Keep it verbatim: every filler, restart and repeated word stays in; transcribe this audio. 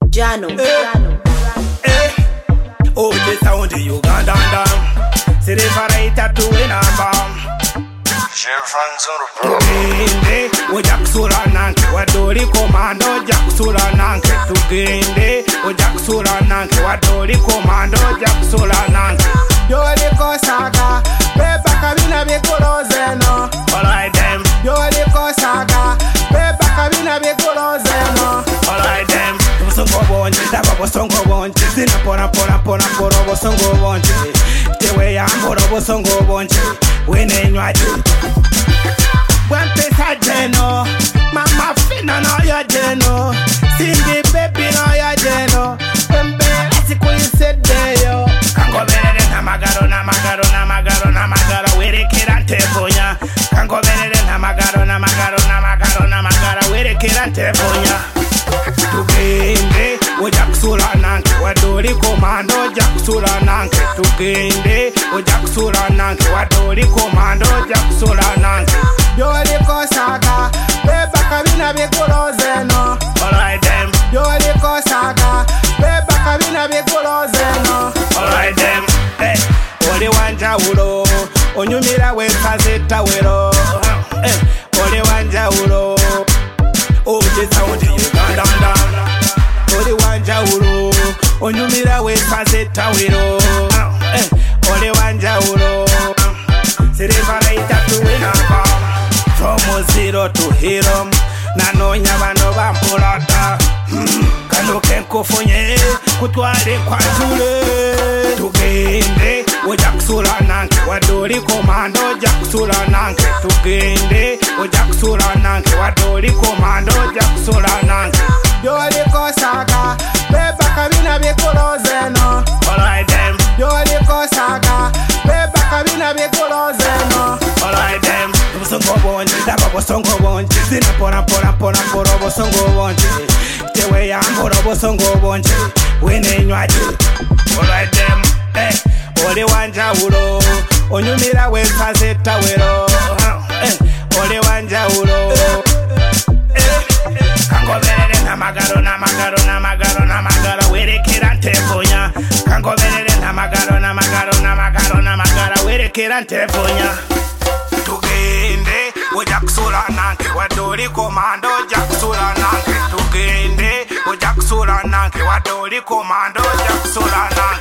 Jano, eh, Jano. eh. Oh, the sound of Uganda down. See the variety to win a bomb. Tugende ojakusula nanke wadoli komando ojakusula nanke tugende ojakusula nanke wadoli komando ojakusula nanke Yoli kosaga beba kabina bikulozeno. Alright them, Yoli kosaga beba kabina bikulozeno. alright them. Bosongo bonje, daba bosongo bonje. Zina pona pona pona poro bosongo bonje. Tewe ya mboro bosongo bonje. Wene nywaji. Pesa jeno, mama fina no ya jeno, Cindy baby no ya jeno, Pembe siku yisede yo. Kango berere na magaro na magaro na magaro na magaro were kirante bonya. Kango berere na magaro na magaro na magaro na magaro were kirante bonya. Tugende ojakusula nanke wadoli komando ojakusula nanke tugende ojakusula nanke wadoli komando ojakusula nanke. Yoli kosaga beba kabina bikulozeno. Alright them, Yoli kosaga beba kabina bikulozeno. alright them. Eh, oli wanjawulo onyumira wekazeta wero. Eh, oli wanjawulo ojesa odi Uganda down. Oli wanjawulo onyumira wekazeta wero. Eh, oli wanjawulo sirivaraita tuwina bomb. From zero to hero, nanonya bano bampulata. Kano kenkofonye kutwale kwatule. Tugende ojakusula nanke wadoli komando ojakusula nanke. Tugende ojakusula nanke wadoli komando ojakusula nanke. Yoli kosaga beba kabina bikulozeno. Alright them, Yoli kosaga beba kabina bikulozeno. alright them. Bosongo bonje, daba bosongo bonje. Zina pona pona pona poro bosongo bonje. Tewe ya mboro bosongo bonje. Wene nywaji. Alright them, eh. Oli wanjawulo onyumira wekazeta wero. Eh, oli wanjawulo. Eh, kango berere na magaro na magaro na magaro na magaro were kirante bonya. Kango berere na magaro na magaro na magaro na magaro were kirante bonya. Tugende ojakusula nanke wadoli komando ojakusula nanke. Tugende ojakusula nanke wadoli komando ojakusula nanke.